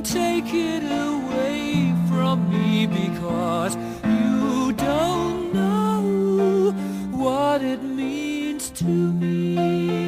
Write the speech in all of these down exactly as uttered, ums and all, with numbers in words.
take it away from me, because you don't know what it means to me.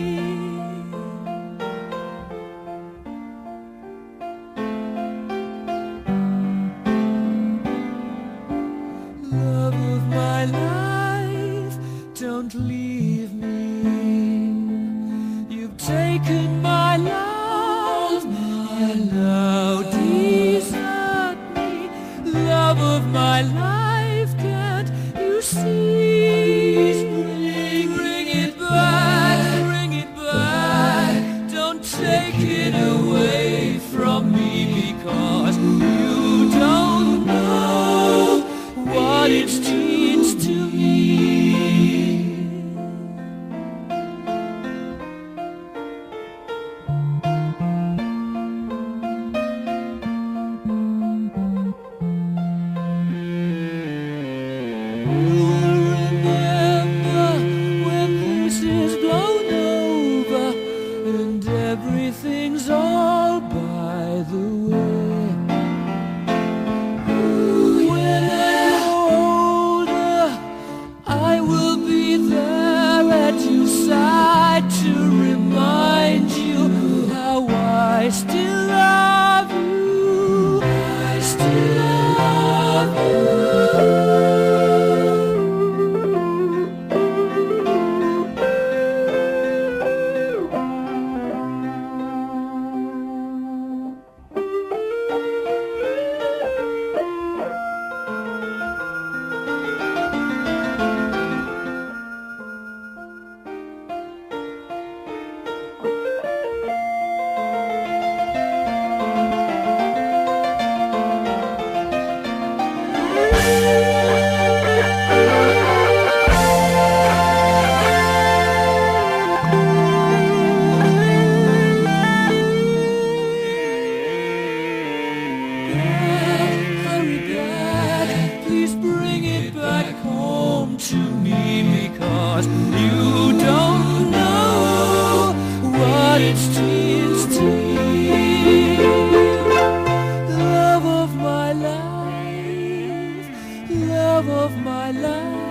Love of my life, don't leave me. You've taken my love, and now desert me. Love of my life, can't you see? Bring, bring it back, bring it back. Don't take it away from me, because you don't know what it means to me. Remember when this is blown over and everything's all by the way. When I'm older, I will be there at your side to remind you how I still love you. I still love you. Hurry back, please bring it back home to me, because you don't know what it means to me. Love of my life, love of my life.